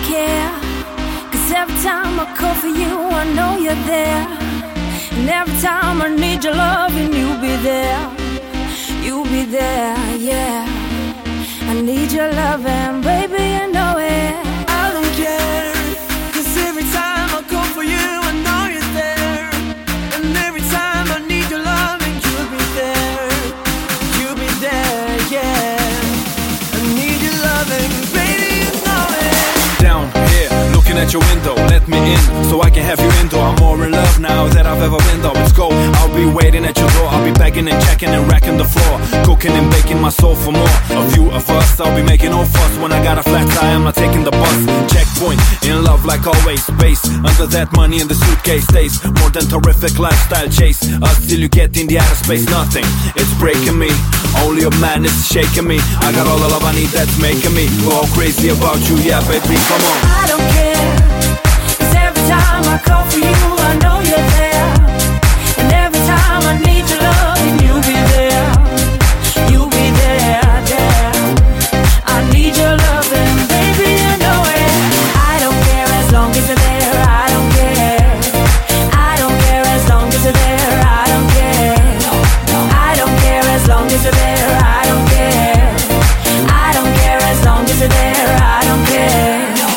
care, 'cause every time I call for you, I know you're there. And every time I need your love, and you'll be there. You'll be there, yeah. I need your love, and baby, you know it. I don't care, 'cause every time I call for you, I know you're there. And every time I need your love, and you'll be there. You'll be there, yeah. I need your love, and baby, you know it. Down here, looking at your window, let me in, so I can have you indoor. I'm more in love now than I've ever been though. Let's go, I'll be waiting at your door. I'll be begging and checking and racking the floor, cooking and baking my soul for more. A few of us, I'll be making no fuss. When I got a flat tire, I'm not taking the bus. Checkpoint, in love like always. Space, under that money in the suitcase stays. More than terrific lifestyle chase. Us till you get in the outer space, nothing, it's breaking me. Only a man is shaking me. I got all the love I need that's making me go all crazy about you, yeah baby, come on. I don't care, 'cause every time I call for you, I know you're there. And every time I need your love, and you'll be there. You'll be there, there. I need your love, and baby, you know it. I don't care as long as you're there. I don't care. I don't care as long as you're there. I don't care. I don't care as long as you're there. I don't care. I don't care as long as you're there. I don't care.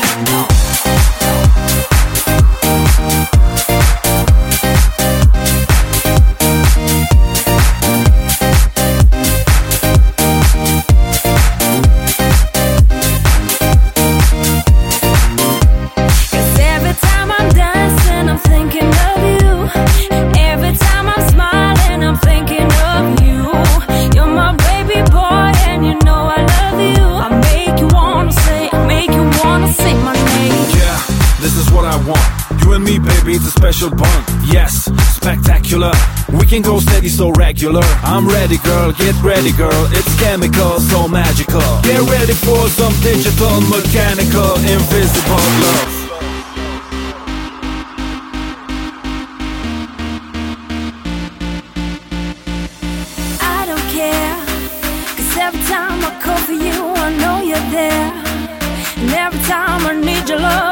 Baby, it's a special bond, yes, spectacular. We can go steady, so regular. I'm ready, girl, get ready, girl. It's chemical, so magical. Get ready for some digital, mechanical, invisible love. I don't care, 'cause every time I call for you, I know you're there. And every time I need your love,